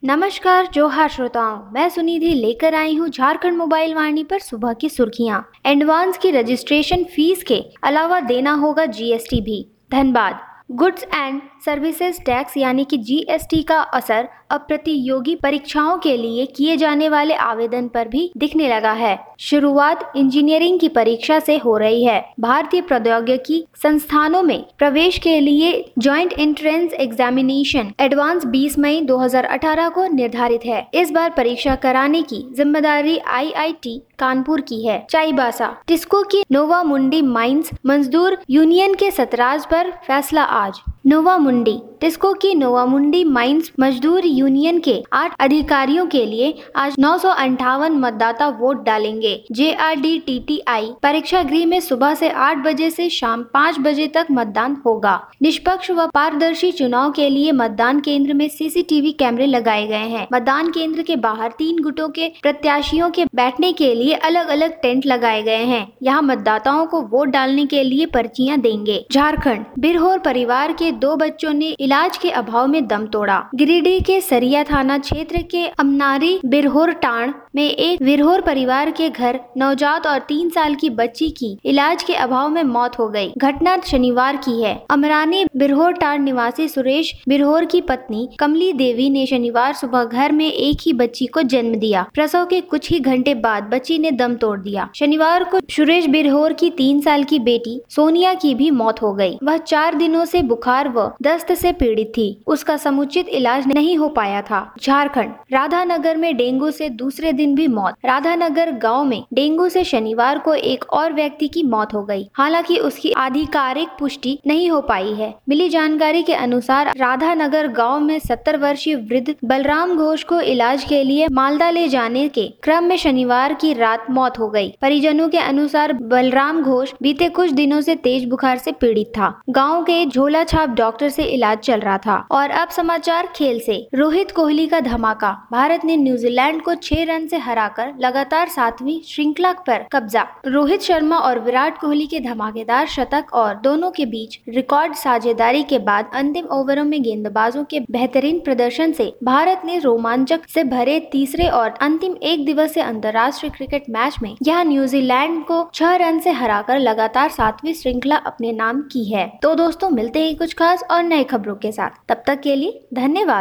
नमस्कार जोहार श्रोताओं, मैं सुनिधि लेकर आई हूँ झारखंड मोबाइल वाणी पर सुबह की सुर्खियाँ। एडवांस की रजिस्ट्रेशन फीस के अलावा देना होगा जीएसटी भी। Dhanbad. Goods and services tax यानी कि जीएसटी का असर अब प्रतियोगी परीक्षाओं के लिए किए जाने वाले आवेदन पर भी दिखने लगा है। शुरुआत इंजीनियरिंग की परीक्षा से हो रही है। भारतीय प्रौद्योगिकी संस्थानों में प्रवेश के लिए जॉइंट एंट्रेंस एग्जामिनेशन एडवांस 20 मई 2018 को निर्धारित है। इस बार परीक्षा कराने की जिम्मेदारी आईआईटी कानपुर की है। चाईबासा। टिस्को की नोवा मुंडी माइंस मजदूर यूनियन के सतराज पर फैसला आज। नोवा मुंडी। टिस्को की नोवा मुंडी माइंस मजदूर यूनियन के 8 अधिकारियों के लिए आज 958 मतदाता वोट डालेंगे। JRDTTI परीक्षा गृह में सुबह से 8 बजे से शाम 5 बजे तक मतदान होगा। निष्पक्ष व पारदर्शी चुनाव के लिए मतदान केंद्र में सीसीटीवी कैमरे लगाए गए हैं। मतदान केंद्र के बाहर 3 गुटों के प्रत्याशियों के बैठने के लिए अलग अलग टेंट लगाए गए हैं। यहाँ मतदाताओं को वोट डालने के लिए पर्चियां देंगे। झारखंड। बिरहोर परिवार के 2 बच्चों ने इलाज के अभाव में दम तोड़ा। गिरिडीह के सरिया थाना क्षेत्र के अमनारी बिरहोर टांड़ में एक बिरहोर परिवार के घर नवजात और 3 साल की बच्ची की इलाज के अभाव में मौत हो गई। घटना शनिवार की है। अमरानी बिरहोर टांड़ निवासी सुरेश बिरहोर की पत्नी कमली देवी ने शनिवार सुबह घर में एक ही बच्ची को जन्म दिया। प्रसव के कुछ ही घंटे बाद बच्ची ने दम तोड़ दिया। शनिवार को सुरेश बिरहोर की 3 साल की बेटी सोनिया की भी मौत हो गई। वह 4 दिनों से बुखार व दस्त से पीड़ित थी। उसका समुचित इलाज नहीं हो पाया था। झारखंड। राधानगर में डेंगू से दूसरे दिन भी मौत। राधानगर गांव में डेंगू से शनिवार को एक और व्यक्ति की मौत हो गई। हालांकि उसकी आधिकारिक पुष्टि नहीं हो पाई है। मिली जानकारी के अनुसार राधानगर गांव में 70 वर्षीय वृद्ध बलराम घोष को इलाज के लिए मालदा ले जाने के क्रम में शनिवार की रात मौत हो गई। परिजनों के अनुसार बलराम घोष बीते कुछ दिनों से तेज बुखार से पीड़ित था। गाँव के झोला छाप डॉक्टर से इलाज चल रहा था। और अब समाचार खेल से। रोहित कोहली का धमाका। भारत ने न्यूजीलैंड को 6 रन से हराकर लगातार 7वीं श्रृंखला पर कब्जा। रोहित शर्मा और विराट कोहली के धमाकेदार शतक और दोनों के बीच रिकॉर्ड साझेदारी के बाद अंतिम ओवरों में गेंदबाजों के बेहतरीन प्रदर्शन से भारत ने रोमांचक से भरे तीसरे और अंतिम एक दिवसीय अंतर्राष्ट्रीय क्रिकेट मैच में यह न्यूजीलैंड को 6 रन से हराकर लगातार 7वीं श्रृंखला अपने नाम की है। तो दोस्तों, मिलते हैं कुछ खास और नए खबरों के साथ। तब तक के लिए धन्यवाद।